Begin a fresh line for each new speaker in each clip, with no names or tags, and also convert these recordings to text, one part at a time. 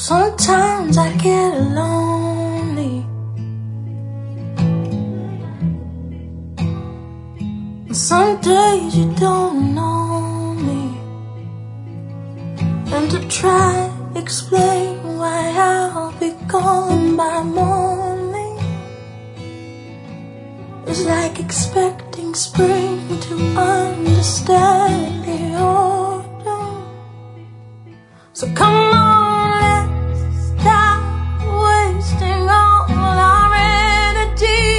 Sometimes I get lonely. Some days you don't know me, and to try explain why I'll be gone by morning is like expecting spring to understand the autumn. So come on, let's stop wasting all our energy.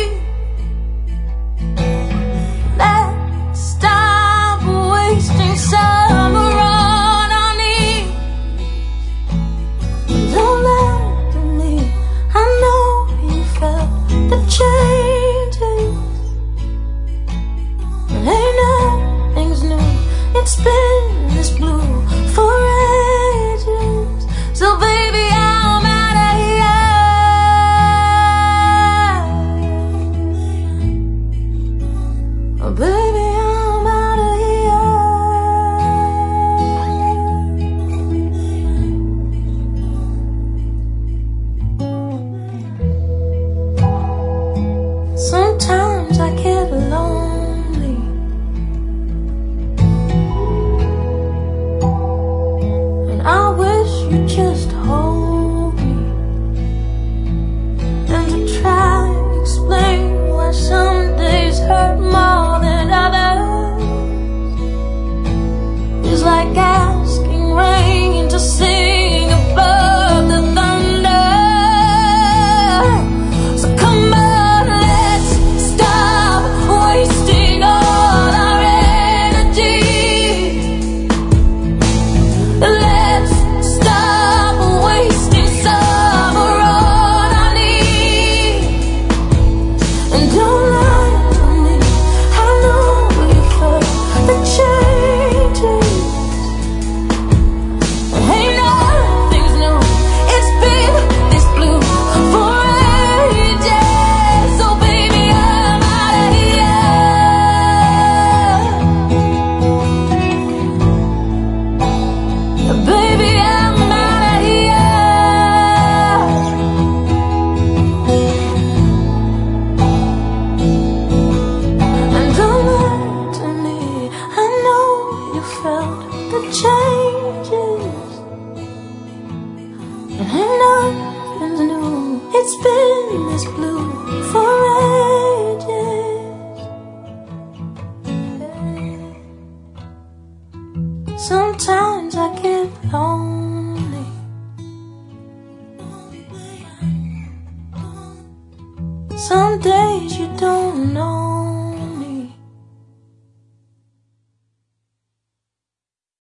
Let's stop wasting summer on our knees. Don't lie to me, I know you felt the changes, but ain't nothing's new. It's been this blue for ages. So baby, I'm out of here. Oh baby, I'm out of here. Sometimes I get lonely, and I wish you'd just hold me, and to try explain why some days hurt more than others is like asking rain to sing above the thunder. So come on, let's stop wasting all our energy. Let's stop wasting summer on our knees. And don't lie to me, I know you felt the changes, but ain't nothing's new. It's been this blue for ages. So baby, I'm out of here. Baby, I'm out of here. And don't lie to me, I know you felt the changes, and ain't nothing's new. It's been this blue for ages. Sometimes I get lonely. Some days you don't know